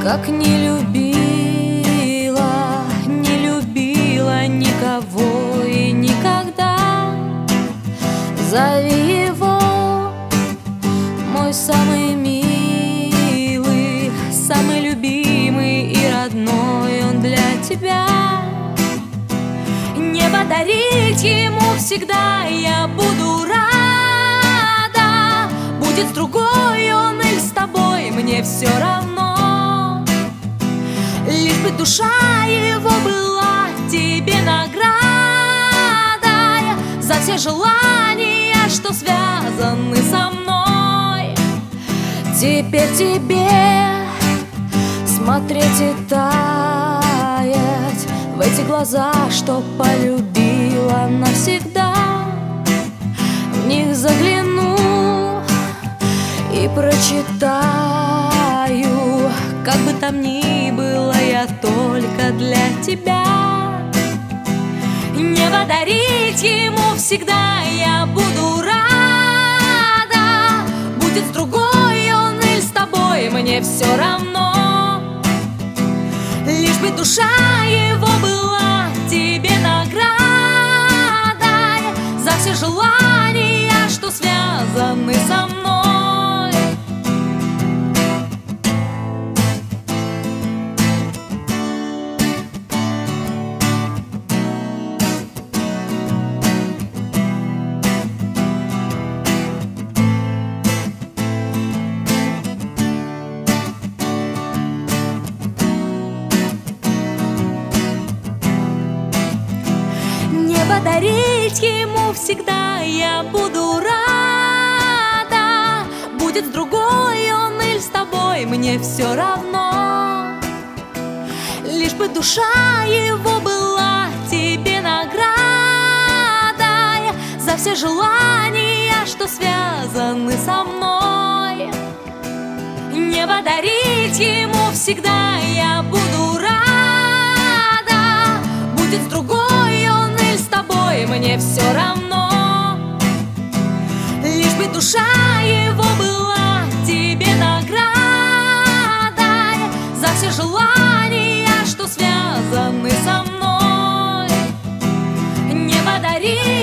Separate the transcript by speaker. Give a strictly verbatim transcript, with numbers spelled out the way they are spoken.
Speaker 1: как не любила, не любила никого и никогда. Зови его, мой самый милый, самый любимый и родной он для тебя. Небо дарить ему всегда я буду рада. Будет с другой он или с тобой, мне все равно. Лишь бы душа его была тебе наградой за все желания, что связаны со мной. Теперь тебе смотреть и таять в эти глаза, что полюбила навсегда. В них загляну и прочитаю, как бы там ни было, я только для тебя. Небо дарить ему всегда я буду рада. Будет с другой он или с тобой, мне все равно. Лишь бы душа его была тебе наградой за все желания, что связаны со мной. Подарить ему всегда я буду рада. Будет с другой он или с тобой, мне все равно. Лишь бы душа его была тебе наградой за все желания, что связаны со мной. Небо дарить ему всегда я буду рада. Будет с другой мне все равно. Лишь бы душа его была тебе наградой за все желания, что связаны со мной. Не подари